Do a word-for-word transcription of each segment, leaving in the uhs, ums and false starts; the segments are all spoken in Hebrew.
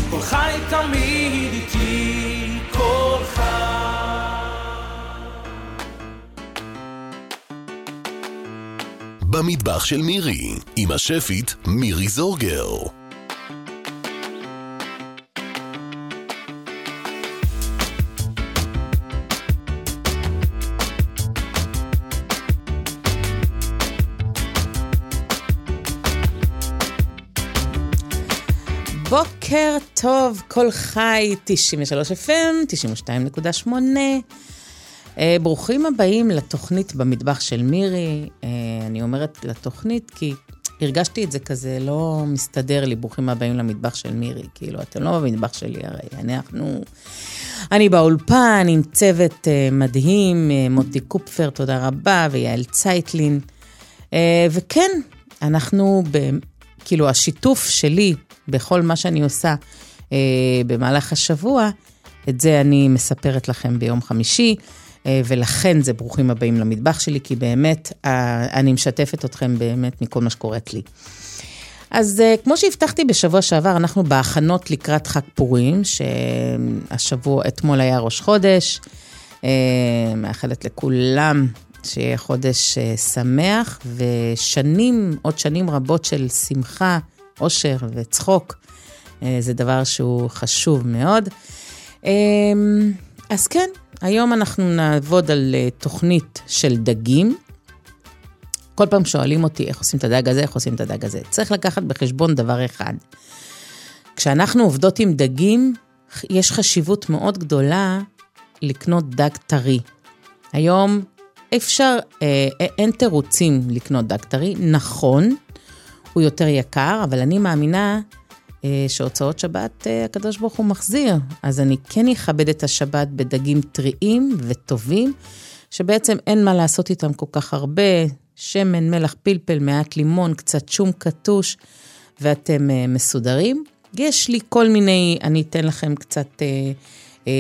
כל חי תמיד איתי, כל חי. במטבח של מירי, עם השפית מירי זורגר. בוקר טוב, כל חי, תשעים ושלוש אף אם, תשעים ושתיים נקודה שמונה. ברוכים הבאים לתוכנית במטבח של מירי. אני אומרת לתוכנית כי הרגשתי את זה כזה, לא מסתדר לי, ברוכים הבאים למטבח של מירי. כאילו, אתם לא במטבח שלי, הרי אנחנו... אני באולפן עם צוות מדהים, מוטי קופפר, תודה רבה, ויעל צייטלין. וכן, אנחנו, ב... כאילו, השיתוף שלי בכל מה שאני עושה במהלך השבוע, את זה אני מספרת לכם ביום חמישי, ולכן זה ברוכים הבאים למטבח שלי, כי באמת אני משתפת אתכם באמת מכל מה שקוראת לי. אז כמו שהבטחתי בשבוע שעבר, אנחנו בהכנות לקראת חג פורים, שהשבוע, אתמול היה ראש חודש, מאחלת לכולם שיהיה חודש שמח, ושנים, עוד שנים רבות של שמחה, אושר וצחוק, זה דבר שהוא חשוב מאוד. אז כן, היום אנחנו נעבוד על תוכנית של דגים. כל פעם שואלים אותי איך עושים את הדג הזה, איך עושים את הדג הזה. צריך לקחת בחשבון דבר אחד. כשאנחנו עובדות עם דגים, יש חשיבות מאוד גדולה לקנות דג טרי. היום אפשר, אין תירוצים לקנות דג טרי, נכון, הוא יותר יקר, אבל אני מאמינה שהוצאות שבת הקדוש ברוך הוא מחזיר, אז אני כן אכבד את השבת בדגים טריים וטובים, שבעצם אין מה לעשות איתם כל כך הרבה, שמן, מלח, פלפל, מעט לימון, קצת שום קטוש, ואתם מסודרים. יש לי כל מיני, אני אתן לכם קצת אה, אה,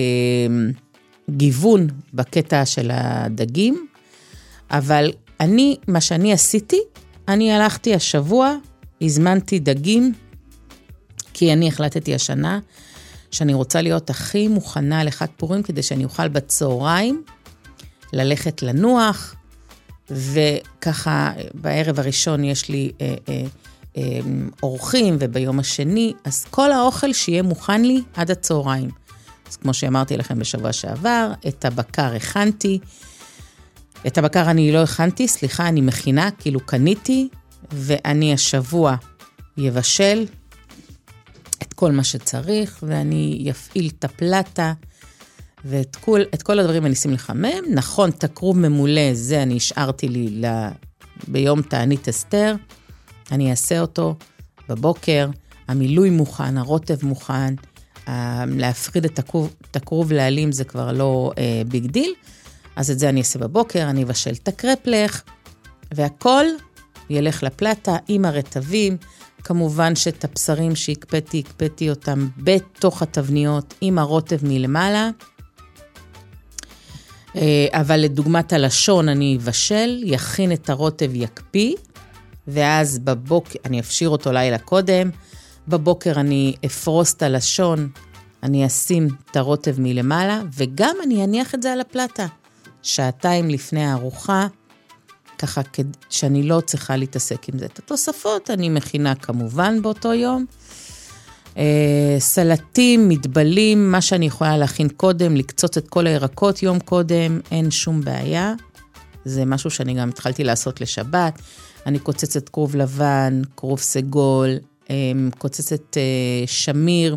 גיוון בקטע של הדגים, אבל אני, מה שאני עשיתי, אני הלכתי השבוע, הזמנתי דגים, כי אני החלטתי השנה, שאני רוצה להיות הכי מוכנה לחג פורים, כדי שאני אוכל בצהריים, ללכת לנוח, וככה בערב הראשון יש לי אה, אה, אה, אורחים, וביום השני, אז כל האוכל שיהיה מוכן לי עד הצהריים. אז כמו שאמרתי לכם בשבוע שעבר, את הבקר הכנתי, את הבקר אני לא הכנתי, סליחה, אני מכינה, כאילו קניתי, ואני השבוע יבשל את כל מה שצריך, ואני יפעיל את הפלטה, ואת כל, את כל הדברים אני אשים לחמם. נכון, תקרוב ממולא, זה אני השארתי לי ל... ביום תענית אסתר, אני אעשה אותו בבוקר, המילוי מוכן, הרוטב מוכן, להפריד את תקרוב, תקרוב להלים זה כבר לא אה, ביג דיל, אז את זה אני אעשה בבוקר, אני אבשל את הקרפלך, והכל ילך לפלטה עם הרטבים, כמובן שאת הבשרים שהקפאתי, הקפאתי אותם בתוך התבניות עם הרוטב מלמעלה, אבל לדוגמת הלשון אני אבשל, יכין את הרוטב יקפיא, ואז בבוקר, אני אפשיר אותו לילה קודם, בבוקר אני אפרוס את הלשון, אני אשים את הרוטב מלמעלה, וגם אני אניח את זה על הפלטה, שעתיים לפני הארוחה, ככה שאני לא צריכה להתעסק עם זה. את התוספות אני מכינה כמובן באותו יום. סלטים, מתבלים, מה שאני יכולה להכין קודם, לקצוץ את כל הירקות יום קודם, אין שום בעיה. זה משהו שאני גם התחלתי לעשות לשבת. אני קוצצת כרוב לבן, כרוב סגול, קוצצת שמיר,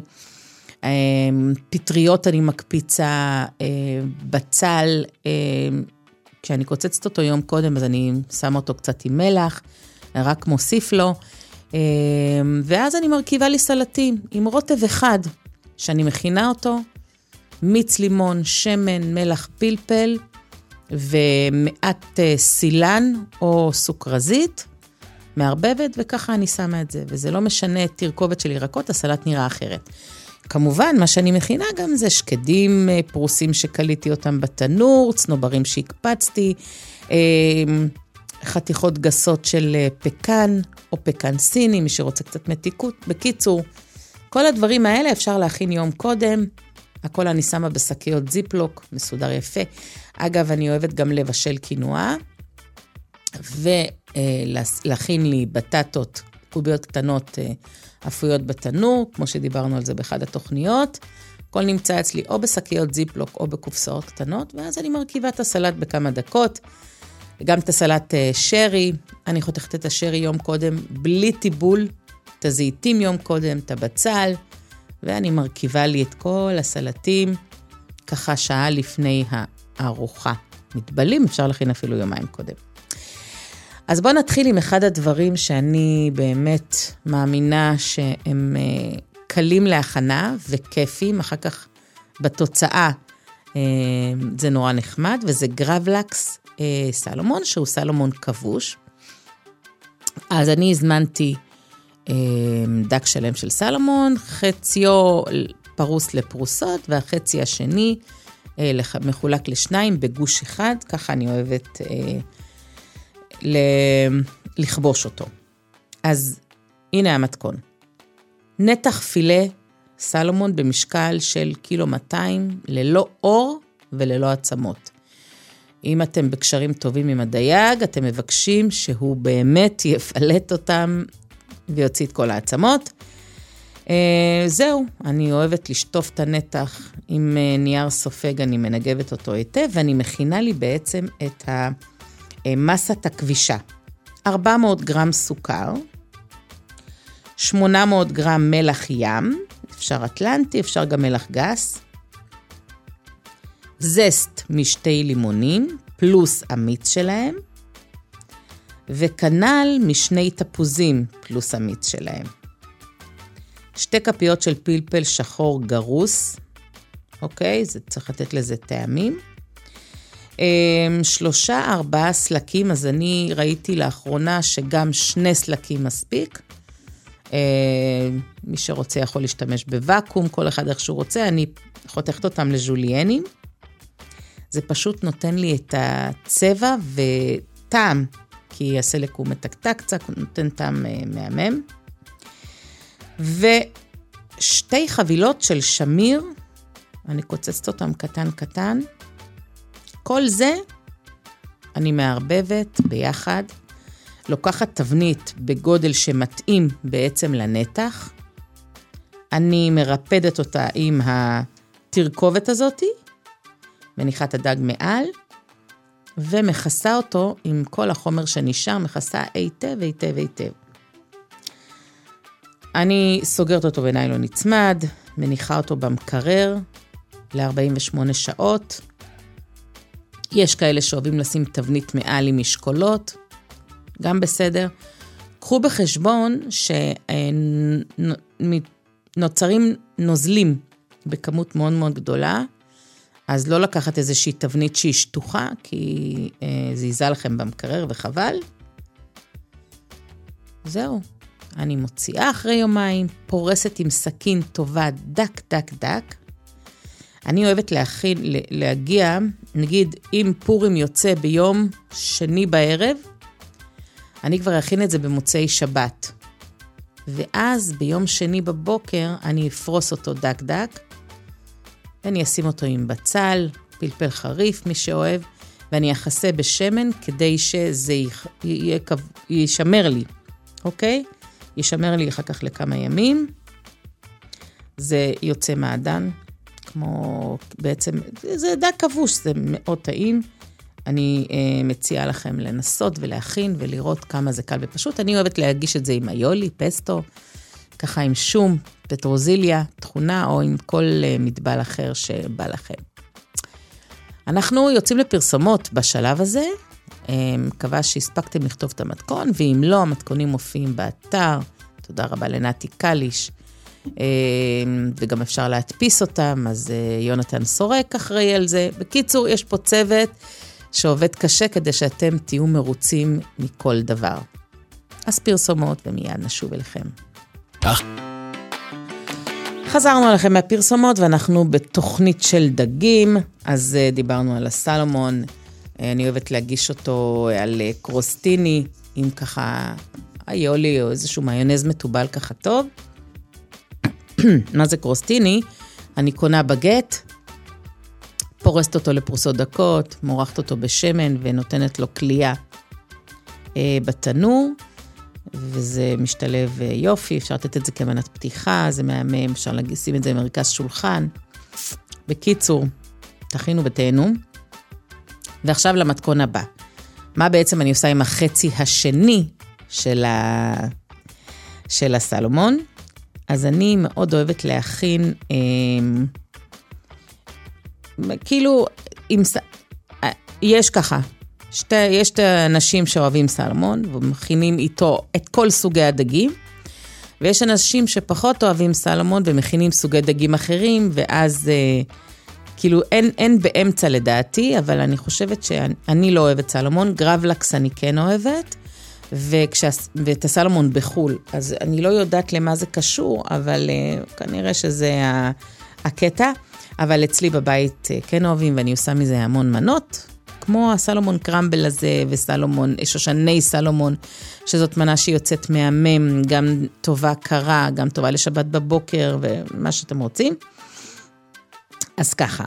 פטריות אני מקפיצה, בצל, כשאני קוצצת אותו יום קודם, אז אני שמה אותו קצת עם מלח, רק מוסיף לו, ואז אני מרכיבה לי סלטים, עם רוטב אחד, שאני מכינה אותו, מיץ לימון, שמן, מלח, פלפל, ומעט סילן או סוכרזית, מערבבת, וככה אני שמה את זה, וזה לא משנה תרכובת של ירקות, הסלט נראה אחרת. כמובן, מה שאני מכינה גם זה שקדים פרוסים שקליתי אותם בתנור, צנוברים שהקפצתי, חתיכות גסות של פקן, או פקן סיני, מי שרוצה קצת מתיקות. בקיצור, כל הדברים האלה אפשר להכין יום קודם, הכל אני שמה בשקיות זיפלוק, מסודר יפה. אגב, אני אוהבת גם לבשל קינוע, ולהכין לי בטטות, קוביות קטנות אפויות בתנור, כמו שדיברנו על זה באחד התוכניות. הכל נמצא אצלי או בשקיות זיפלוק או בקופסאות קטנות, ואז אני מרכיבה את הסלט בכמה דקות. גם את הסלט שרי, אני חותכת את השרי יום קודם, בלי טיבול, את הזיתים יום קודם, את הבצל, ואני מרכיבה לי את כל הסלטים, ככה שעה לפני הארוחה. מתבלים, אפשר להכין אפילו יומיים קודם. אז בואו נתחיל עם אחד הדברים שאני באמת מאמינה שהם קלים להכנה וכיפים, אחר כך בתוצאה זה נורא נחמד, וזה גרבלקס סלומון, שהוא סלומון כבוש. אז אני הזמנתי דק שלם של סלומון, חציו פרוס לפרוסות, והחצי השני מחולק לשניים בגוש אחד, ככה אני אוהבת לכבוש אותו. אז הנה המתכון. נתח פילה סלומון במשקל של קילו מאתיים, ללא אור וללא עצמות. אם אתם בקשרים טובים עם הדייג, אתם מבקשים שהוא באמת יפלט אותם ויוציא את כל העצמות. זהו, אני אוהבת לשטוף את הנתח עם נייר סופג, אני מנגבת אותו היטב, ואני מכינה לי בעצם את המסת הכבישה. ארבע מאות גרם סוכר, שמונה מאות גרם מלח ים, אפשר אטלנטי, אפשר גם מלח גס, זסט משתי לימונים, פלוס המיץ שלהם, וכנל משני תפוזים, פלוס המיץ שלהם. שתי כפיות של פלפל שחור גרוס, אוקיי? זה צריך לתת לזה טעמים. שלושה, ארבעה סלקים, אז אני ראיתי לאחרונה שגם שני סלקים מספיק. מי שרוצה יכול להשתמש בוואקום, כל אחד איך שהוא רוצה, אני חותכת אותם לז'וליינים. זה פשוט נותן לי את הצבע וטעם, כי הסלק הוא מתקתק קצת, נותן טעם מהמם. ושתי חבילות של שמיר, אני קוצצת אותם קטן קטן. כל זה אני מערבבת ביחד, לוקחת תבנית בגודל שמתאים בעצם לנתח, אני מרפדת אותה עם התרכובת הזאת, מניחה את הדג מעל, ומכסה אותו עם כל החומר שנשאר, מכסה היטב, היטב, היטב. אני סוגרת אותו בניילון נצמד, מניחה אותו במקרר ל-ארבעים ושמונה שעות. יש כאלה שאוהבים לשים תבנית מעל עם משקולות, גם בסדר. קחו בחשבון שנוצרים נוזלים בכמות מאוד מאוד גדולה, אז לא לקחת איזושהי תבנית שהיא שטוחה, כי זה ייזל לכם במקרר וחבל. זהו. אני מוציאה אחרי יומיים, פורסת עם סכין טובה דק דק דק. אני אוהבת להכין, להגיע, נגיד אם פורים יוצא ביום שני בערב, אני כבר אכין את זה במוצאי שבת. ואז ביום שני בבוקר אני אפרוס אותו דק דק, ואני אשים אותו עם בצל, פלפל חריף, מי שאוהב, ואני אחסה בשמן כדי שזה יישמר לי, אוקיי? יישמר לי אחר כך לכמה ימים. זה יוצא מעדן, כמו בעצם, זה דג כבוש, זה מאוד טעים. אני אה, מציעה לכם לנסות ולהכין ולראות כמה זה קל ופשוט. אני אוהבת להגיש את זה עם איולי, פסטו, ככה עם שום, פטרוזיליה, תכונה, או עם כל אה, מטבל אחר שבא לכם. אנחנו יוצאים לפרסומות בשלב הזה, אה, מקווה שהספקתם לכתוב את המתכון, ואם לא, המתכונים מופיעים באתר, תודה רבה לנתי קליש, אה, וגם אפשר להדפיס אותם, אז אה, יונתן סורק אחראי על זה. בקיצור, יש פה צוות שעובד קשה כדי שאתם תהיו מרוצים מכל דבר. אז פרסומות ומיד נשוב אליכם. חזרנו עליכם מהפרסומות ואנחנו בתוכנית של דגים, אז דיברנו על הסלומון, אני אוהבת להגיש אותו על קרוסטיני, עם ככה איולי או איזשהו מיונז מטובל ככה טוב. מה זה קרוסטיני? אני קונה בגט, פורסת אותו לפרוסות דקות, מורחת אותו בשמן ונותנת לו קלייה אה, בתנור, וזה משתלב יופי, אפשר לתת את זה כמנת פתיחה, זה מהמם, אפשר לשים את זה במרכז שולחן. בקיצור, תכינו ותהנו. ועכשיו למתכון הבא. מה בעצם אני עושה עם החצי השני של, ה... של הסלומון? אז אני מאוד אוהבת להכין, אה, כאילו, עם, יש ככה, שתי, יש את האנשים שאוהבים סלמון, ומכינים איתו את כל סוגי הדגים, ויש אנשים שפחות אוהבים סלמון, ומכינים סוגי דגים אחרים, ואז, אה, כאילו, אין, אין באמצע לדעתי, אבל אני חושבת שאני לא אוהבת סלמון, גרבלקס אני כן אוהבת, וכשה, ואת הסלמון בחול, אז אני לא יודעת למה זה קשור, אבל אה, כנראה שזה ה, הקטע, אבל אצלי בבית אה, כן אוהבים, ואני עושה מזה המון מנות, כמו הסלומון קרמבל הזה, וסלומון, שושני סלומון, שזאת מנה שיוצאת מהמם, גם טובה קרה, גם טובה לשבת בבוקר, ומה שאתם רוצים. אז ככה,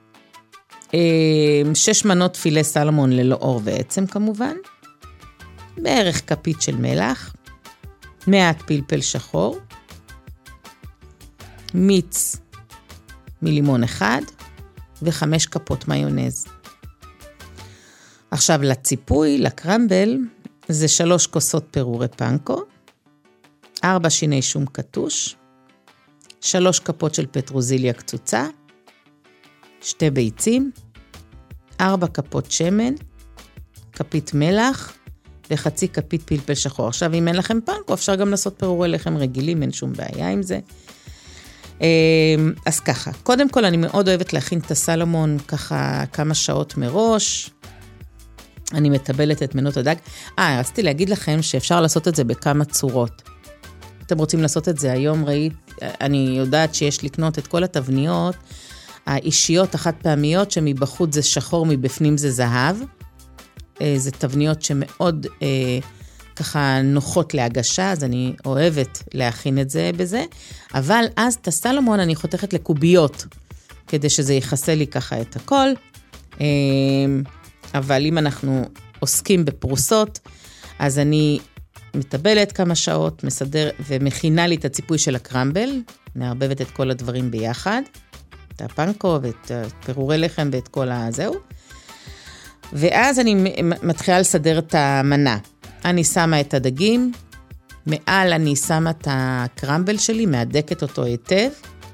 שש מנות פילה סלומון ללא אור ועצם כמובן, בערך כפית של מלח, מעט פלפל שחור, מיץ מלימון אחד, וחמש כפות מיונז. עכשיו לציפוי, לקרמבל, זה שלוש כוסות פירורי פנקו, ארבע שיני שום קטוש, שלוש כפות של פטרוזיליה קצוצה, שתי ביצים, ארבע כפות שמן, כפית מלח, וחצי כפית פלפל שחור. עכשיו, אם אין לכם פנקו, אפשר גם לעשות פירורי לחם רגילים, אין שום בעיה עם זה. אז ככה, קודם כל אני מאוד אוהבת להכין את הסלומון ככה כמה שעות מראש, אני מטבלת את מנות הדג. אה, רציתי להגיד לכם שאפשר לעשות את זה בכמה צורות. אתם רוצים לעשות את זה היום, ראית, אני יודעת שיש לקנות את כל התבניות, האישיות החד פעמיות, שמבחוץ זה שחור, מבפנים זה זהב. זה תבניות שמאוד אה, ככה נוחות להגשה, אז אני אוהבת להכין את זה בזה, אבל אז את הסלומון אני חותכת לקוביות, כדי שזה יחסה לי ככה את הכל, אה, אבל אם אנחנו עוסקים בפרוסות, אז אני מטבלת כמה שעות, מסדר ומכינה לי את הציפוי של הקרמבל, מערבבת את כל הדברים ביחד, את הפנקו ואת פירורי לחם ואת כל הזהו, ואז אני מתחילה לסדר את המנה. אני שמה את הדגים, מעל אני שמה את הקרמבל שלי, מהדקת אותו היטב,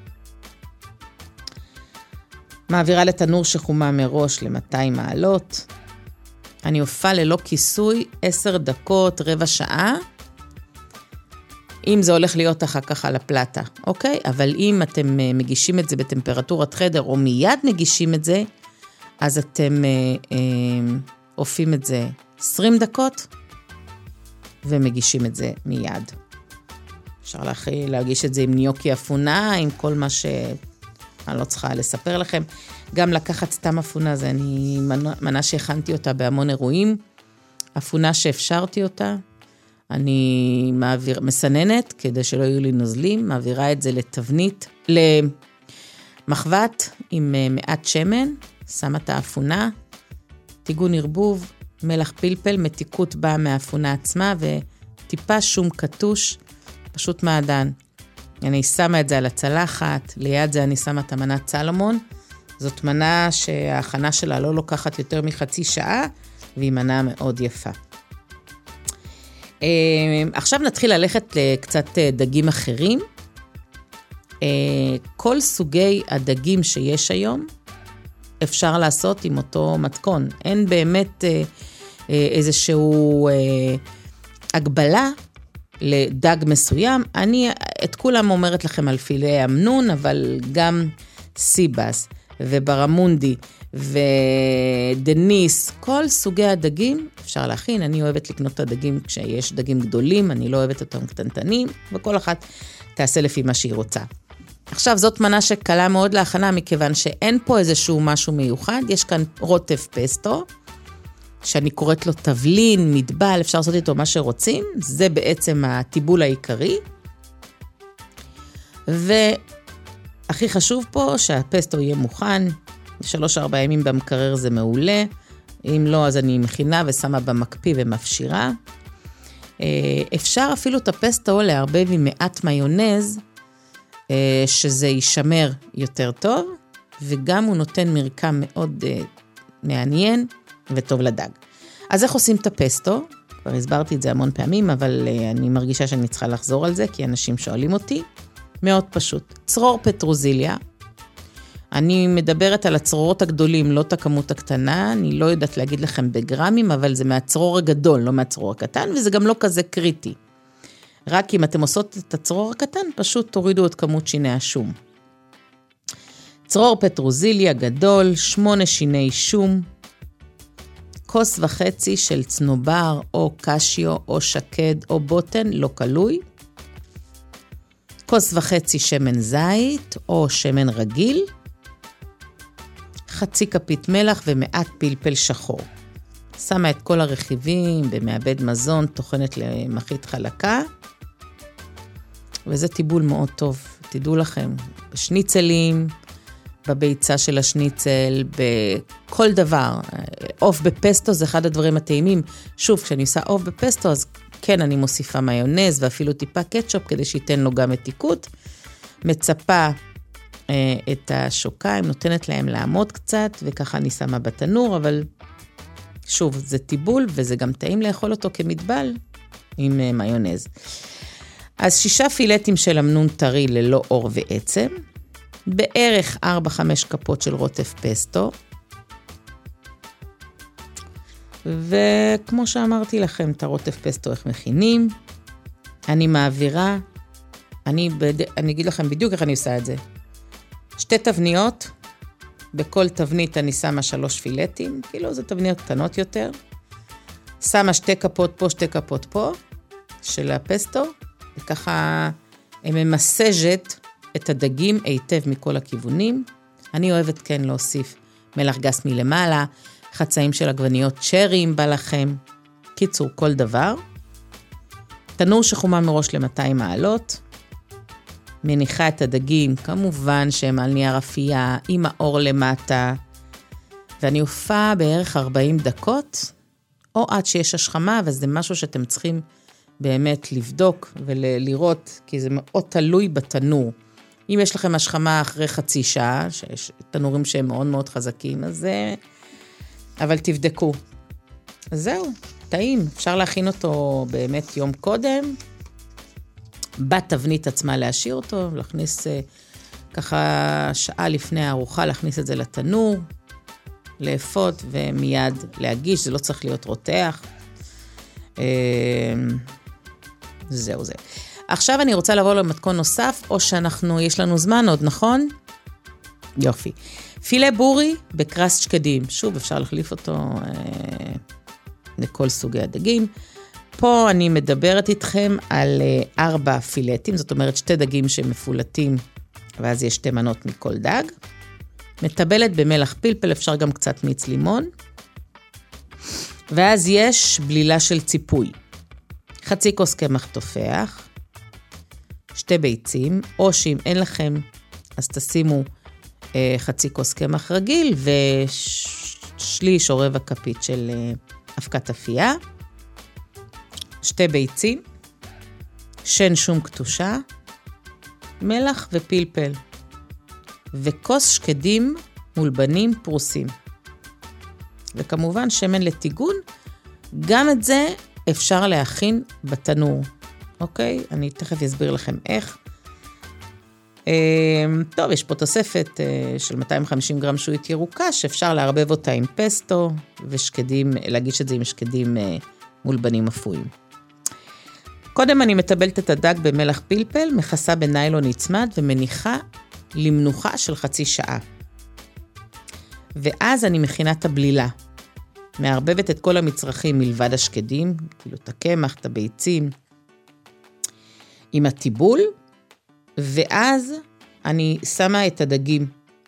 מעבירה לתנור שחומה מראש ל-מאתיים מעלות, אני הופעה ללא כיסוי, עשר דקות, רבע שעה, אם זה הולך להיות אחר כך על הפלטה, אוקיי? אבל אם אתם מגישים את זה בטמפרטורת חדר, או מיד מגישים את זה, אז אתם אה, אה, הופעים את זה עשרים דקות, ומגישים את זה מיד. אפשר להכי, להגיש את זה עם ניוקי אפונה, עם כל מה שאני לא צריכה לספר לכם. גם לקחת סתם אפונה, זה אני מנה, מנה שהכנתי אותה בהמון אירועים, אפונה שאפשרתי אותה, אני מעביר, מסננת, כדי שלא יהיו לי נוזלים, מעבירה את זה לתבנית, למחבת עם מעט שמן, שמה את האפונה, טיגון ערבוב, מלח פלפל, מתיקות באה מהאפונה עצמה, וטיפה שום קטוש, פשוט מעדן. אני שמה את זה על הצלחת, ליד זה אני שמה את המנת סלומון, זאת מנה שההכנה שלה לא לוקחת יותר מחצי שעה, והיא מנה מאוד יפה. עכשיו נתחיל ללכת לקצת דגים אחרים. כל סוגי הדגים שיש היום, אפשר לעשות עם אותו מתכון. אין באמת איזשהו הגבלה לדג מסוים. אני את כולם אומרת לכם על פילה אמנון, אבל גם סיבס וברמונדי ודניס, כל סוגי הדגים אפשר להכין. אני אוהבת לקנות את הדגים כשיש דגים גדולים, אני לא אוהבת אותם קטנטנים, וכל אחת תעשה לפי מה שהיא רוצה. עכשיו, זאת מנה שקלה מאוד להכנה, מכיוון שאין פה איזשהו משהו מיוחד, יש כאן רוטב פסטו, שאני קוראת לו תבלין, מדבל, אפשר לעשות איתו מה שרוצים, זה בעצם הטיבול העיקרי. והכי חשוב פה שהפסטו יהיה מוכן, שלוש ארבע ימים במקרר זה מעולה, אם לא אז אני מכינה ושמה במקפיא ומפשירה. אפשר אפילו את הפסטו לערבב עם מעט מיונז, שזה יישמר יותר טוב, וגם הוא נותן מרקם מאוד מעניין וטוב לדג. אז איך עושים את הפסטו? כבר הסברתי את זה המון פעמים, אבל אני מרגישה שאני צריכה לחזור על זה, כי אנשים שואלים אותי. מאוד פשוט. צרור פטרוזיליה. אני מדברת על הצרורות הגדולים, לא את הכמות הקטנה, אני לא יודעת להגיד לכם בגרמים, אבל זה מהצרור הגדול, לא מהצרור הקטן, וזה גם לא כזה קריטי. רק אם אתם עושות את הצרור הקטן, פשוט תורידו את כמות שיני השום. צרור פטרוזיליה גדול, שמונה שיני שום, כוס וחצי של צנובר או קשיו או שקד או בוטן, לא קלוי, כוס וחצי שמן זית או שמן רגיל, חצי כפית מלח ומעט פלפל שחור. שמה את כל הרכיבים במעבד מזון, טוחנת למחית חלקה, וזה טיבול מאוד טוב. תדעו לכם, בשניצלים, בביצה של השניצל, בכל דבר. עוף בפסטו זה אחד הדברים הטעימים. שוב, כשאני עושה עוף בפסטו, אז כן, אני מוסיפה מיונז ואפילו טיפה קטשופ, כדי שייתן לו גם מתיקות. מצפה אה, את השוקיים, נותנת להם לעמוד קצת, וככה אני שמה בתנור, אבל שוב, זה טיבול, וזה גם טעים לאכול אותו כמטבל עם אה, מיונז. אז שישה פילטים של אמנון טרי ללא אור ועצם, בערך ארבע חמש כפות של רוטף פסטו, וכמו שאמרתי לכם, את הרוטף פסטו איך מכינים, אני מעבירה, אני, בד... אני אגיד לכם בדיוק איך אני עושה את זה. שתי תבניות, בכל תבנית אני שמה שלוש פילטים, כאילו זה תבניות קטנות יותר, שמה שתי כפות פה, שתי כפות פה, של הפסטו, וככה ממסג'ת את הדגים היטב מכל הכיוונים. אני אוהבת כן להוסיף מלח גס מלמעלה, חצאים של עגבניות צ'רי אם בא לכם, קיצור כל דבר. תנור שחומה מראש ל-מאתיים מעלות, מניחה את הדגים, כמובן שהם על נייר אפייה, עם האור למטה, ואני הופעה בערך ארבעים דקות, או עד שיש השחמה, וזה משהו שאתם צריכים באמת לבדוק ולראות, כי זה מאוד תלוי בתנור. אם יש לכם השחמה אחרי חצי שעה, שיש תנורים שהם מאוד מאוד חזקים, אז זה... אבל תבדקו. אז זהו, טעים. אפשר להכין אותו באמת יום קודם, בתבנית עצמה להשאיר אותו, להכניס ככה שעה לפני הארוחה, להכניס את זה לתנור, לאפות ומיד להגיש, זה לא צריך להיות רותח. זהו זה. עכשיו אני רוצה לבוא למתכון נוסף, או שאנחנו, יש לנו זמן עוד, נכון? יופי. פילה בורי בקרס שקדים. שוב, אפשר להחליף אותו אה, לכל סוגי הדגים. פה אני מדברת איתכם על אה, ארבע פילטים, זאת אומרת שתי דגים שמפולטים, ואז יש שתי מנות מכל דג. מטבלת במלח פלפל, אפשר גם קצת מיץ לימון. ואז יש בלילה של ציפוי. חצי כוס קמח תופח, שתי ביצים, או שאם אין לכם, אז תשימו אה, חצי כוס קמח רגיל, ושליש או רבע כפית של אה, אבקת אפייה, שתי ביצים, שן שום קטושה, מלח ופלפל, וכוס שקדים מולבנים פרוסים. וכמובן שמן לטיגון, גם את זה אפשר להכין בתנור. אוקיי? אני תכף אסביר לכם איך. טוב, יש פה תוספת של מאתיים וחמישים גרם שועית ירוקה, שאפשר לערבב אותה עם פסטו, ושקדים, להגיש את זה עם שקדים מולבנים אפויים. קודם אני מטבלת את הדג במלח פלפל, מכסה בניילון נצמד, ומניחה למנוחה של חצי שעה. ואז אני מכינה את הבלילה. מערבבת את כל המצרכים מלבד השקדים, כאילו את הקמח, את הביצים, עם הטיבול, ואז אני שמה את הדגים,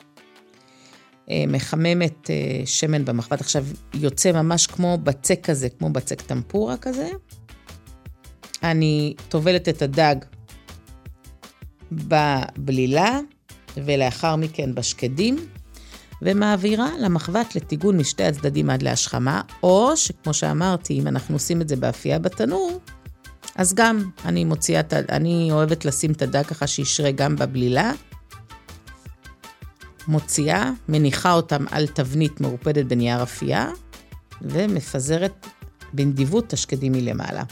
מחממת שמן במחבת, עכשיו יוצא ממש כמו בצק כזה, כמו בצק טמפורה כזה, אני טובלת את הדג בבלילה, ולאחר מכן בשקדים, ומעבירה למחבת לטיגון משתי הצדדים עד להשכמה, או שכמו שאמרתי, אם אנחנו עושים את זה באפייה בתנור, אז גם אני מוציאה, אני אוהבת לשים את הדג ככה שישרה גם בבלילה, מוציאה, מניחה אותם על תבנית מרופדת בנייר אפייה, ומפזרת בנדיבות תשקדים מלמעלה.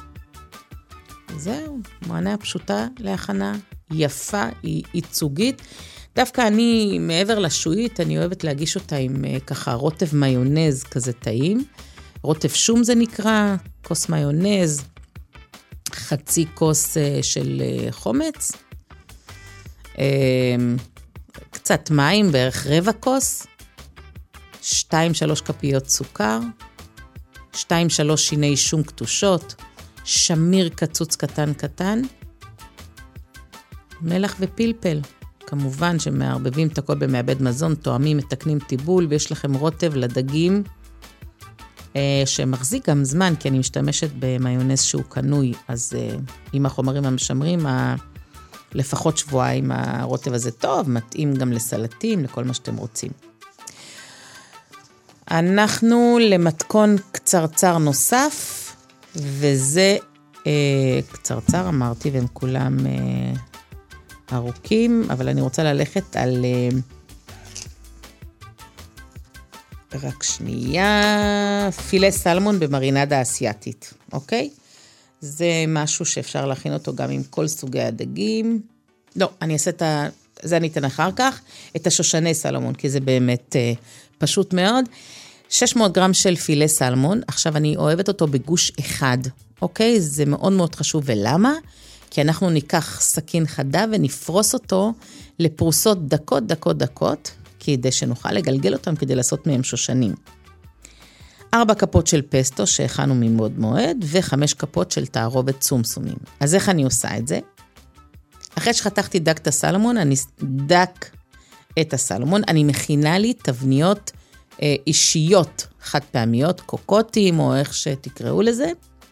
זהו, מענה הפשוטה להכנה, יפה, היא ייצוגית. דווקא אני, מעבר לשועית, אני אוהבת להגיש אותה עם ככה רוטב מיונז כזה טעים. רוטב שום זה נקרא, כוס מיונז, חצי כוס של חומץ, קצת מים, בערך רבע כוס, שתיים שלוש כפיות סוכר, שתיים שלוש שיני שום קטושות, שמיר קצוץ קטן קטן, מלח ופלפל. כמובן שמערבבים את הכל במעבד מזון, תואמים, מתקנים טיבול, ויש לכם רוטב לדגים, אה, שמחזיק גם זמן, כי אני משתמשת במיונז שהוא קנוי, אז אה, עם החומרים המשמרים, ה... לפחות שבועיים הרוטב הזה טוב, מתאים גם לסלטים, לכל מה שאתם רוצים. אנחנו למתכון קצרצר נוסף, וזה אה, קצרצר אמרתי, והם כולם אה, ארוכים, אבל אני רוצה ללכת על אה, רק שנייה, פילה סלמון במרינדה אסיאתית, אוקיי? זה משהו שאפשר להכין אותו גם עם כל סוגי הדגים. לא, אני אעשה את ה... זה אני אתן אחר כך, את השושני סלמון, כי זה באמת אה, פשוט מאוד. שש מאות גרם של פילה סלמון, עכשיו אני אוהבת אותו בגוש אחד, אוקיי? זה מאוד מאוד חשוב, ולמה? כי אנחנו ניקח סכין חדה ונפרוס אותו לפרוסות דקות, דקות, דקות, כדי שנוכל לגלגל אותם כדי לעשות מהם שושנים. ארבע כפות של פסטו שהכנו ממוד מועד, וחמש כפות של תערובת צומסומים. אז איך אני עושה את זה? אחרי שחתכתי דק את הסלמון, אני דק את הסלמון, אני מכינה לי תבניות אה, אישיות חד פעמיות, קוקוטים או איך שתקראו לזה,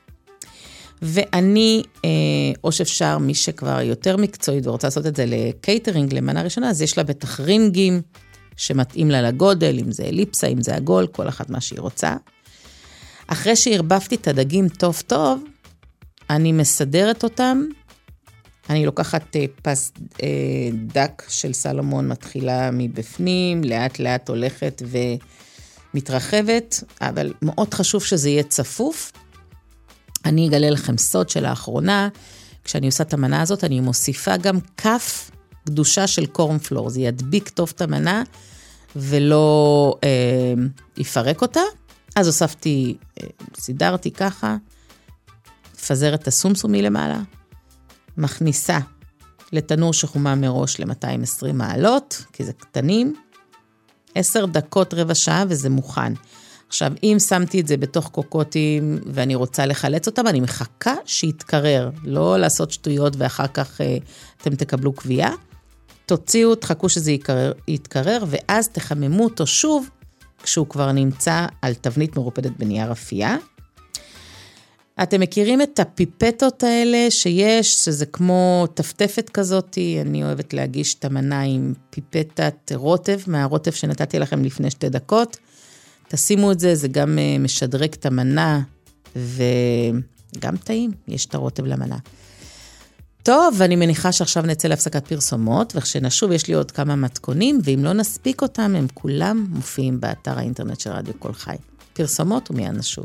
ואני, אה, או שאפשר מי שכבר יותר מקצועית ורוצה לעשות את זה לקייטרינג, למנה ראשונה, אז יש לה בטח רינגים, שמתאים לה לגודל, אם זה אליפסה, אם זה עגול, כל אחת מה שהיא רוצה. אחרי שהרבפתי את הדגים טוב טוב, אני מסדרת אותם, אני לוקחת פס דק של סלמון, מתחילה מבפנים, לאט לאט הולכת ומתרחבת, אבל מאוד חשוב שזה יהיה צפוף. אני אגלה לכם סוד של האחרונה, כשאני עושה את המנה הזאת, אני מוסיפה גם כף קדושה של קורנפלור, זה ידביק טוב את המנה, ולא אה, יפרק אותה. אז הוספתי, אה, סידרתי ככה, פזר את הסומסומי למעלה, מכניסה לתנור שחומה מראש ל-מאתיים ועשרים מעלות, כי זה קטנים, עשר דקות רבע שעה וזה מוכן. עכשיו, אם שמתי את זה בתוך קוקוטים ואני רוצה לחלץ אותם, אני מחכה שיתקרר, לא לעשות שטויות ואחר כך אה, אתם תקבלו קביעה. תוציאו, תחכו שזה יתקרר, יתקרר, ואז תחממו אותו שוב, כשהוא כבר נמצא על תבנית מרופדת בנייר אפייה. אתם מכירים את הפיפטות האלה שיש, שזה כמו תפתפת כזאת, אני אוהבת להגיש את המנה עם פיפטת רוטב, מהרוטב שנתתי לכם לפני שתי דקות. תשימו את זה, זה גם משדרג את המנה, וגם טעים, יש את הרוטב למנה. טוב, אני מניחה שעכשיו נצא להפסקת פרסומות, וכשנשוב יש לי עוד כמה מתכונים, ואם לא נספיק אותם, הם כולם מופיעים באתר האינטרנט של רדיו כל חי. פרסומות ומיד נשוב.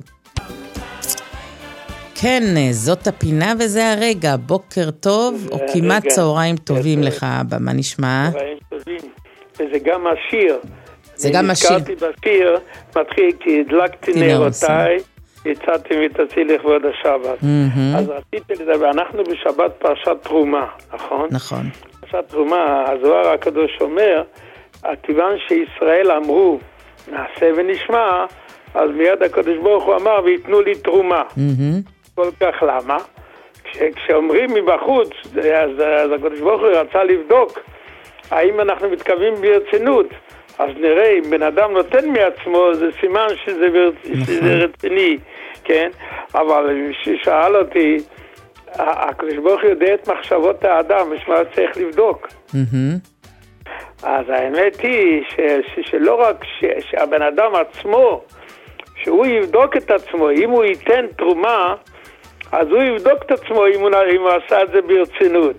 כן, זאת הפינה וזה הרגע, בוקר טוב, או כמעט צהריים טובים לך, אבא, מה נשמע? צהריים טובים, וזה גם השיר. זה גם השיר. נזכרתי בשיר, מתחיל כי הדלקתי נרותיי, יצאתי מתעשי לכבוד השבת. אז רציתי לדבר, אנחנו בשבת פרשת תרומה, נכון? נכון. פרשת תרומה, הזוהר הקדוש אומר, כיוון שישראל אמרו, נעשה ונשמע, אז מיד הקדוש ברוך הוא אמר, ויתנו לי תרומה. כל כך למה? כש, כשאומרים מבחוץ, אז, אז הקדוש ברוך הוא רצה לבדוק, האם אנחנו מתכוונים ברצינות, אז נראה, אם בן אדם נותן מעצמו, זה סימן שזה, שזה רציני, כן? אבל כששאל אותי, הקדוש ברוך הוא יודע את מחשבות האדם, יש מה צריך לבדוק. אז האמת היא ש, ש, שלא רק ש, שהבן אדם עצמו, שהוא יבדוק את עצמו, אם הוא ייתן תרומה, אז הוא יבדוק את עצמו אם הוא, אם הוא עשה את זה ברצינות.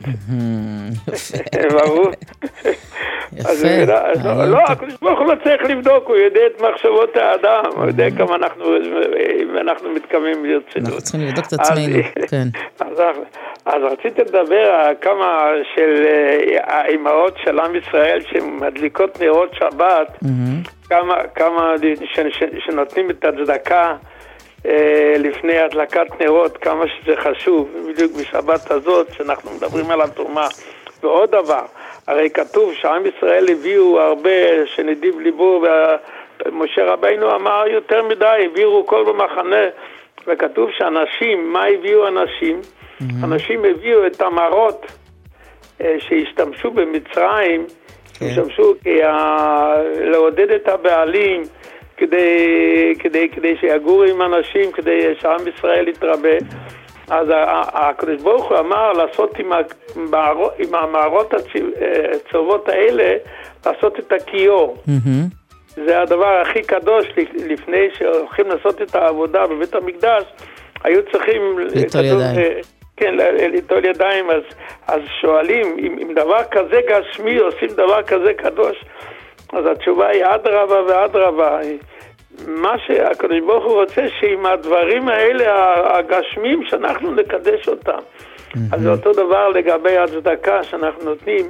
ברור. יפה. לא, הקדוש ברוך הוא לא צריך לבדוק, הוא יודע את מחשבות האדם, הוא יודע כמה אנחנו מתכוונים ברצינות. אנחנו צריכים לבדוק את עצמנו, כן. אז רציתי לדבר על כמה של האימהות של עם ישראל שמדליקות נרות שבת, כמה שנותנים את הצדקה לפני הדלקת נרות, כמה שזה חשוב, בדיוק בשבת הזאת שאנחנו מדברים על התרומה. ועוד דבר, הרי כתוב שעם ישראל הביאו הרבה שנדיב ליבו, ומשה רבינו אמר יותר מדי, הביאו כל במחנה, וכתוב שאנשים, מה הביאו אנשים? Mm-hmm. אנשים הביאו את המרות שהשתמשו במצרים, okay. השתמשו לעודד את הבעלים, כדי, כדי, כדי שיגורו עם אנשים, כדי שעם ישראל יתרבה. אז הקדוש ברוך הוא אמר לעשות עם, המערות, עם המערות הצהובות האלה, לעשות את הכיור. Mm-hmm. זה הדבר הכי קדוש, לפני שהולכים לעשות את העבודה בבית המקדש, היו צריכים ליטול ידיים. כן, ליטול ידיים, אז, אז שואלים, אם, אם דבר כזה גשמי עושים דבר כזה קדוש, אז התשובה היא עד רבה ועד רבה. מה שהקדוש ברוך הוא רוצה שעם הדברים האלה הגשמים שאנחנו נקדש אותם. Mm-hmm. אז זה אותו דבר לגבי הצדקה שאנחנו נותנים.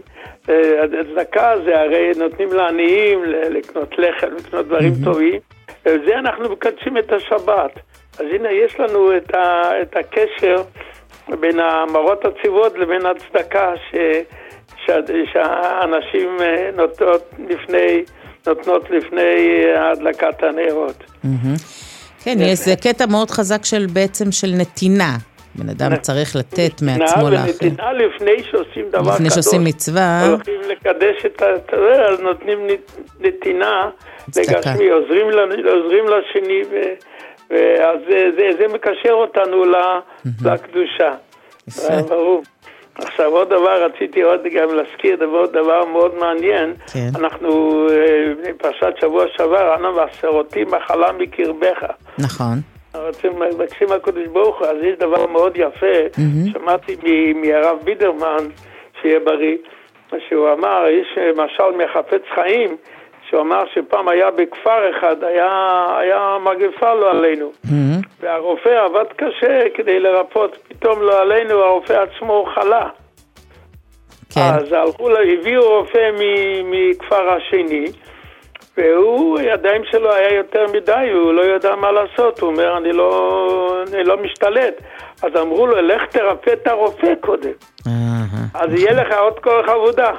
הצדקה זה הרי נותנים לעניים לקנות לחם, לקנות דברים mm-hmm. טובים. וזה אנחנו מקדשים את השבת. אז הנה יש לנו את, ה, את הקשר בין המרות הציבות לבין הצדקה ש, ש, שהאנשים נותנות לפני... נותנות לפני הדלקת הנרות. כן, יש זה קטע מאוד חזק של בעצם של נתינה. בן אדם צריך לתת מעצמו לאחר. נתינה לפני שעושים דבר קדוש. לפני שעושים מצווה. הולכים לקדש את התורה, אז נותנים נתינה לגשמי, עוזרים לשני, ואז זה מקשר אותנו לקדושה. ברור. עכשיו עוד דבר, רציתי עוד גם להזכיר דבר, דבר מאוד מעניין. כן. אנחנו, פרשת שבוע שעבר, אנא ועשרותי מחלה מקרבך. נכון. רוצים לבקשים הקדוש ברוך הוא, אז יש דבר מאוד יפה, mm-hmm. שמעתי מהרב בידרמן, שיהיה בריא, שהוא אמר, יש משל מחפץ חיים, שהוא אמר שפעם היה בכפר אחד, היה, היה מגפה לא עלינו. Mm-hmm. והרופא עבד קשה כדי לרפות, פתאום לא עלינו, הרופא עצמו חלה. כן. אז הלכו, הביאו רופא מכפר השני, והוא, הידיים שלו היה יותר מדי, הוא לא ידע מה לעשות, הוא אומר, אני לא, אני לא משתלט. אז אמרו לו, לך תרפא את הרופא קודם. אז יהיה לך עוד כוח עבודה.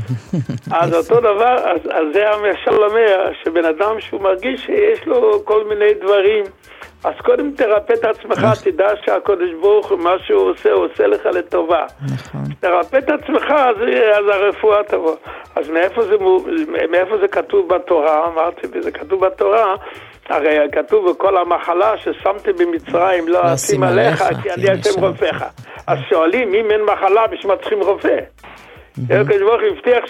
אז אותו דבר, אז, אז זה המשל אומר, שבן אדם שהוא מרגיש שיש לו כל מיני דברים, אז קודם תרפא את עצמך, תדע שהקדוש ברוך הוא, מה שהוא עושה, הוא עושה לך לטובה. תרפא את עצמך, אז, אז הרפואה תבוא. אז מאיפה זה, מאיפה זה כתוב בתורה? אמרתי, זה כתוב בתורה, הרי כתוב בכל המחלה ששמתי במצרים, לא אשים עליך, כי אני השם רופאך. אז שואלים, אם אין מחלה, בשביל צריכים רופא. הקדוש ברוך הוא הבטיח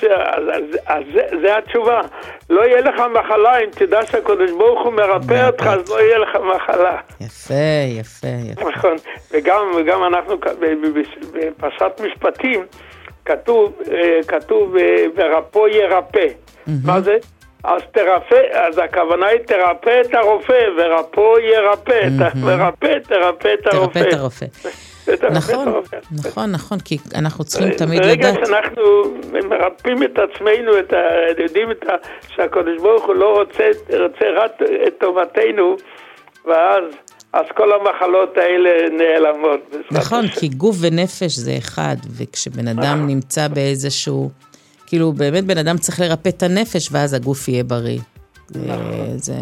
שזה התשובה. לא יהיה לך מחלה, אם תדע שהקדוש ברוך הוא מרפא אותך, אז לא יהיה לך מחלה. יפה, יפה, יפה. נכון, וגם אנחנו בפרשת משפטים, כתוב, כתוב, ורפוא ירפא. מה זה? אז תרפא, אז הכוונה היא תרפא את הרופא, ורפוא ירפא, ורפא, תרפא את הרופא. תרפא את הרופא. נכון, נכון, נכון, כי אנחנו צריכים תמיד לדעת. ברגע שאנחנו מרפאים את עצמנו, יודעים שהקדוש ברוך הוא לא רוצה רק את טובתנו, ואז אז כל המחלות האלה נעלמות. נכון, כי גוף ונפש זה אחד, וכשבן אדם נמצא באיזשהו, כאילו באמת בן אדם צריך לרפא את הנפש, ואז הגוף יהיה בריא. זה...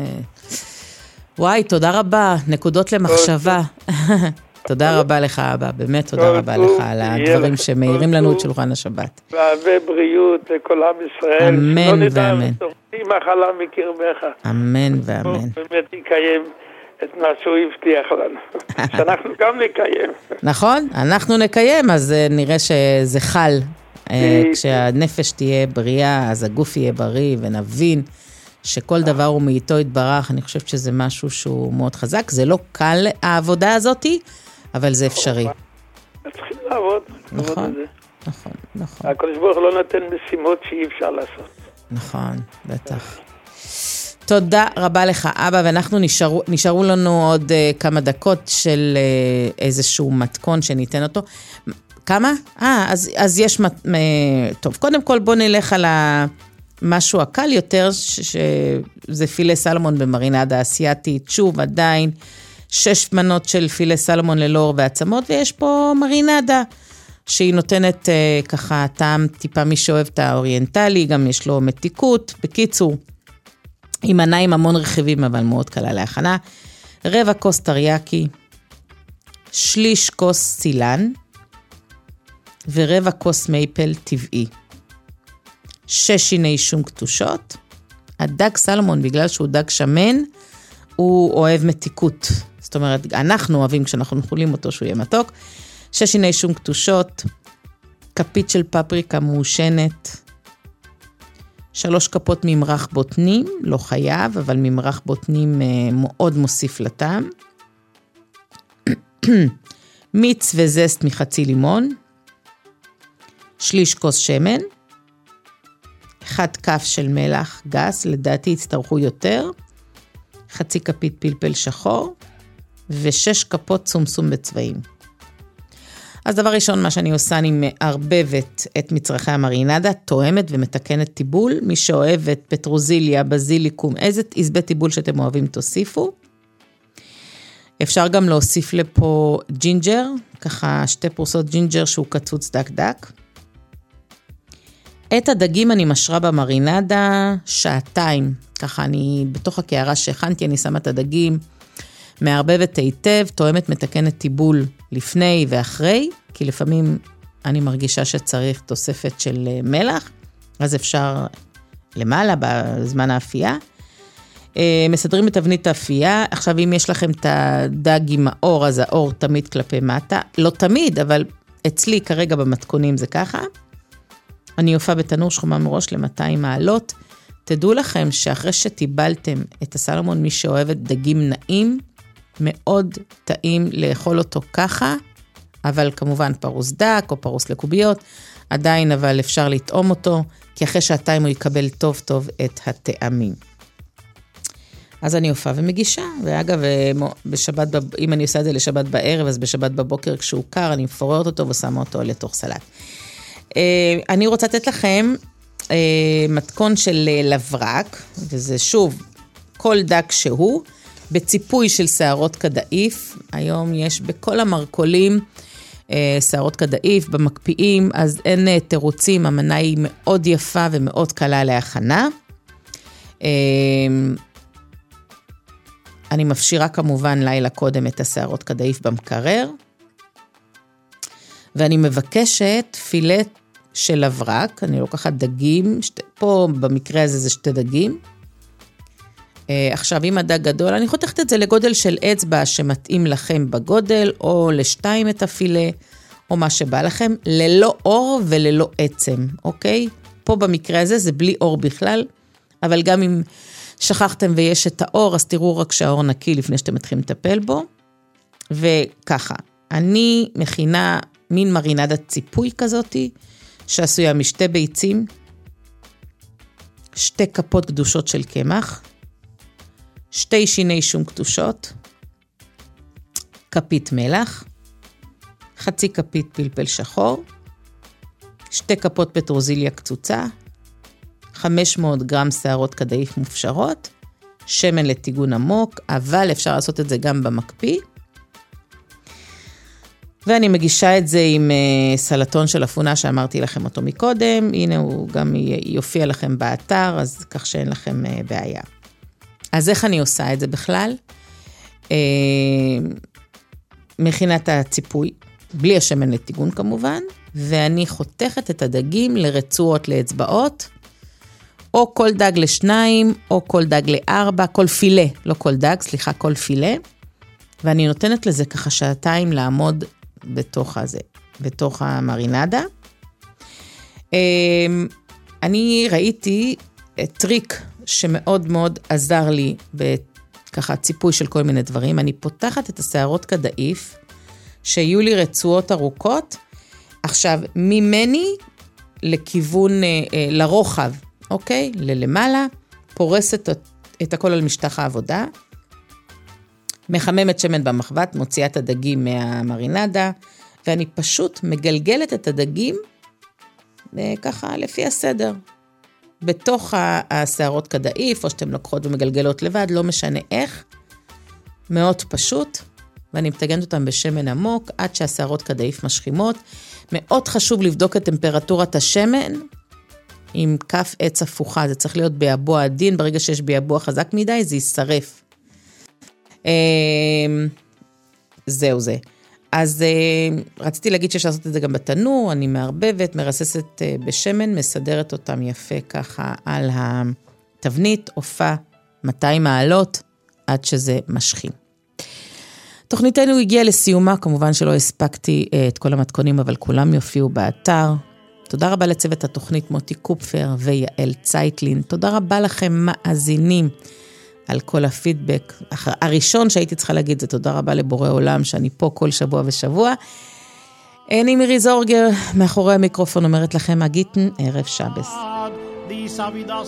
וואי, תודה רבה, נקודות למחשבה. תודה רבה לך, אבא, באמת תודה רבה לך על הדברים שמאירים לנו את שולחן השבת. והרבה בריאות לכל עם ישראל. אמן ואמן. שלא נדע מחלה מקרבך. אמן ואמן. באמת יקיים את מה שהוא הבטיח לנו, שאנחנו גם נקיים. נכון, אנחנו נקיים, אז נראה שזה חל. כשהנפש תהיה בריאה, אז הגוף יהיה בריא, ונבין שכל דבר הוא מאיתו יתברך. אני חושבת שזה משהו שהוא מאוד חזק. זה לא קל העבודה הזאת, אבל זה אפשרי. צריכים לעבוד. נכון, נכון, נכון. הקדוש ברוך הוא לא נותן משימות שאי אפשר לעשות. נכון, בטח. תודה רבה לך, אבא, ואנחנו נשארו, נשארו לנו עוד uh, כמה דקות של uh, איזשהו מתכון שניתן אותו. כמה? אה, אז, אז יש... מת... טוב, קודם כל בוא נלך על המשהו הקל יותר, שזה פילה סלמון במרינדה אסיאטית. שוב, עדיין, שש מנות של פילה סלמון ללא עור ועצמות, ויש פה מרינדה, שהיא נותנת uh, ככה טעם טיפה מי שאוהב את האוריינטלי, גם יש לו מתיקות. בקיצור, היא מנה עם המון רכיבים, אבל מאוד קלה להכנה. רבע כוס טריאקי, שליש כוס סילן, ורבע כוס מייפל טבעי. שש שיני שום קטושות. הדג סלמון, בגלל שהוא דג שמן, הוא אוהב מתיקות. זאת אומרת, אנחנו אוהבים כשאנחנו נחולים אותו שהוא יהיה מתוק. שש שיני שום קטושות, כפית של פפריקה מעושנת, שלוש כפות ממרח בוטנים, לא חייב, אבל ממרח בוטנים מאוד מוסיף לטעם. מיץ וזסט מחצי לימון, שליש כוס שמן, אחד כף של מלח גס, לדעתי יצטרכו יותר, חצי כפית פלפל שחור, ושש כפות צומסום בצבעים. אז דבר ראשון, מה שאני עושה, אני מערבבת את מצרכי המרינדה, תואמת ומתקנת טיבול. מי שאוהב את פטרוזיליה, בזיליקום, איזה עזבי טיבול שאתם אוהבים תוסיפו. אפשר גם להוסיף לפה ג'ינג'ר, ככה שתי פרוסות ג'ינג'ר שהוא קצוץ דק דק. את הדגים אני משרה במרינדה שעתיים, ככה אני בתוך הקערה שהכנתי, אני שמה את הדגים, מערבבת היטב, תואמת מתקנת טיבול לפני ואחרי, כי לפעמים אני מרגישה שצריך תוספת של מלח, אז אפשר למעלה בזמן האפייה. מסדרים את תבנית האפייה. עכשיו אם יש לכם את הדג עם האור, אז האור תמיד כלפי מטה, לא תמיד, אבל אצלי כרגע במתכונים זה ככה. אני יופה בתנור שחומה מראש ל-מאתיים מעלות. תדעו לכם שאחרי שטיבלתם את הסלמון, מי שאוהבת דגים נעים, מאוד טעים לאכול אותו ככה, אבל כמובן פרוס דק או פרוס לקוביות, עדיין אבל אפשר לטעום אותו, כי אחרי שעתיים הוא יקבל טוב טוב את הטעמים. אז אני הופעה ומגישה, ואגב, בשבת, אם אני עושה את זה לשבת בערב, אז בשבת בבוקר כשהוא קר, אני מפוררת אותו ושמה אותו לתוך סלט. אני רוצה לתת לכם מתכון של לברק, וזה שוב, כל דג שהוא, בציפוי של שערות קדאיף. היום יש בכל המרקולים שערות קדאיף, במקפיאים, אז אין תירוצים, המנה היא מאוד יפה ומאוד קלה להכנה. אני מפשירה כמובן לילה קודם את השערות קדאיף במקרר, ואני מבקשת פילט של לברק, אני לוקחת דגים, שתי, פה במקרה הזה זה שתי דגים, עכשיו, אם הדג גדול, אני חותכת את זה לגודל של אצבע שמתאים לכם בגודל, או לשתיים את הפילה, או מה שבא לכם, ללא אור וללא עצם, אוקיי? פה במקרה הזה זה בלי אור בכלל, אבל גם אם שכחתם ויש את האור, אז תראו רק שהאור נקי לפני שאתם מתחילים לטפל בו. וככה, אני מכינה מין מרינדת ציפוי כזאת, שעשויה משתי ביצים, שתי כפות קדושות של קמח, שתי שיני שום קטושות, כפית מלח, חצי כפית פלפל שחור, שתי כפות פטרוזיליה קצוצה, חמש מאות גרם שערות קדאיף מופשרות, שמן לטיגון עמוק, אבל אפשר לעשות את זה גם במקפיא, ואני מגישה את זה עם סלטון של אפונה שאמרתי לכם אותו מקודם, הנה הוא גם יופיע לכם באתר, אז כך שאין לכם בעיה. אז איך אני עושה את זה בכלל? מכינת הציפוי, בלי השמן לטיגון כמובן, ואני חותכת את הדגים לרצועות לאצבעות, או כל דג לשניים, או כל דג לארבע, כל פילה, לא כל דג, סליחה, כל פילה. ואני נותנת לזה ככה שעתיים לעמוד בתוך הזה, בתוך המרינדה. אני ראיתי טריק שמאוד מאוד עזר לי בככה ציפוי של כל מיני דברים. אני פותחת את השערות כדאיף, שיהיו לי רצועות ארוכות, עכשיו ממני לכיוון, לרוחב, אוקיי? ללמעלה, פורסת את הכל על משטח העבודה, מחממת שמן במחבת, מוציאה את הדגים מהמרינדה, ואני פשוט מגלגלת את הדגים, ככה לפי הסדר, בתוך השערות כדאיף, או שאתם לוקחות ומגלגלות לבד, לא משנה איך, מאוד פשוט, ואני מתגנת אותם בשמן עמוק, עד שהשערות כדאיף משכימות. מאוד חשוב לבדוק את טמפרטורת השמן, עם כף עץ הפוכה, זה צריך להיות ביבוע עדין, ברגע שיש ביבוע חזק מדי, זה יישרף. זהו זה. אז רציתי להגיד שיש לעשות את זה גם בתנור, אני מערבבת, מרססת בשמן, מסדרת אותם יפה ככה על התבנית, עופה מאתיים מעלות, עד שזה משכים. תוכניתנו הגיעה לסיומה, כמובן שלא הספקתי את כל המתכונים, אבל כולם יופיעו באתר. תודה רבה לצוות התוכנית מוטי קופפר ויעל צייטלין. תודה רבה לכם מאזינים על כל הפידבק. הראשון שהייתי צריכה להגיד זה תודה רבה לבורא עולם, שאני פה כל שבוע ושבוע. אני מירי זורגר, מאחורי המיקרופון אומרת לכם, הגיטן, ערב שבס.